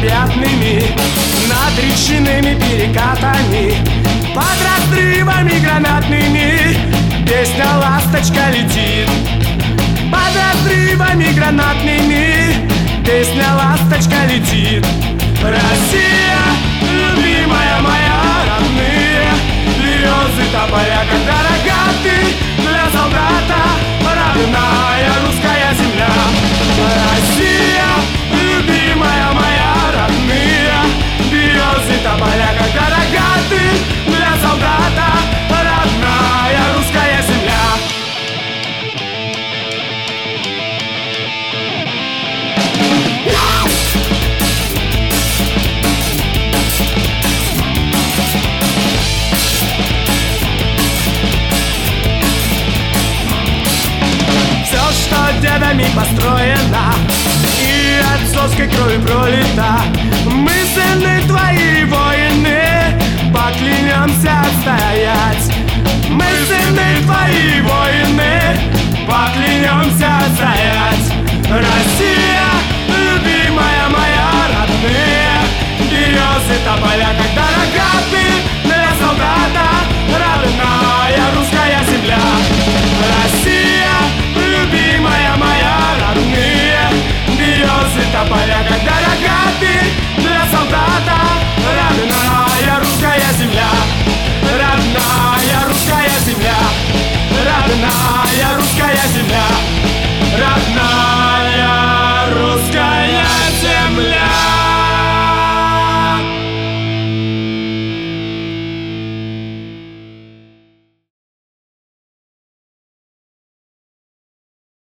необъятными, над речными перекатами, под разрывами гранатными песня «Ласточка» летит. Под разрывами гранатными песня «Ласточка» летит. Россия, любимая моя, родные березы, тополя, когда рогаты, для солдата родная русская земля. Россия, любимая моя, родные березы, тополя, когда рогаты, для солдата родная русская земля. Дедами построена и отцовской кровью пролита. Мы сыны твои воины, поклянемся отстоять. Мы сыны твои воины, поклянемся отстоять.